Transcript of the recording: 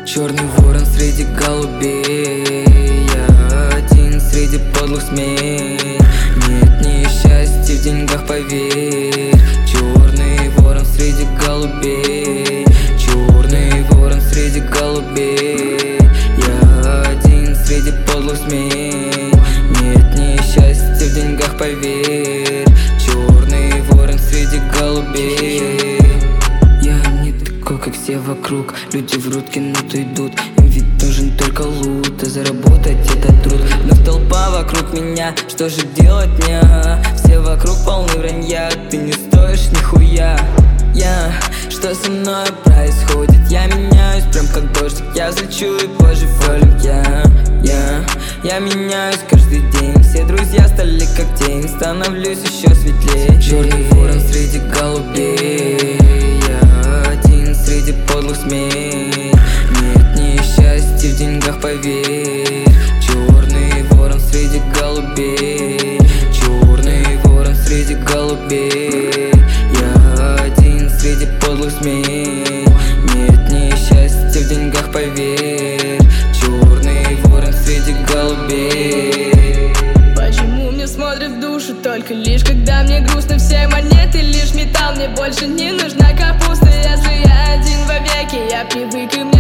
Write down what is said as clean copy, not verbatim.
Черный ворон среди голубей, я один среди подлых змей. Нет несчастья в деньгах, поверь. Черный ворон среди голубей, черный ворон среди голубей, я один среди подлых змей. Нет несчастья в деньгах, поверь. Черный ворон среди голубей. Я не такой, как все вокруг. Люди врут, кинут и идут. Им ведь нужен только лут, а заработать это труд. Вновь толпа вокруг меня, что же делать мне? Все вокруг полны вранья, ты не стоишь нихуя. Что со мной происходит? Я меняюсь прям как дождик. Я взлечу и позже полем. Я меняюсь каждый день. Все друзья стали как тень. Становлюсь еще светлее. Черный ворон среди голубей, я один среди подлых змей. Нет несчастья в деньгах, поверь. Черный ворон среди голубей, черный ворон среди голубей, я один среди подлых змей. Нет несчастья в деньгах, поверь. Черный ворон среди голубей. Почему мне смотрят в душу только лишь когда мне грустно? Все монеты лишь металл, мне больше не нужна капуста. Если я один вовеки, я привык и мне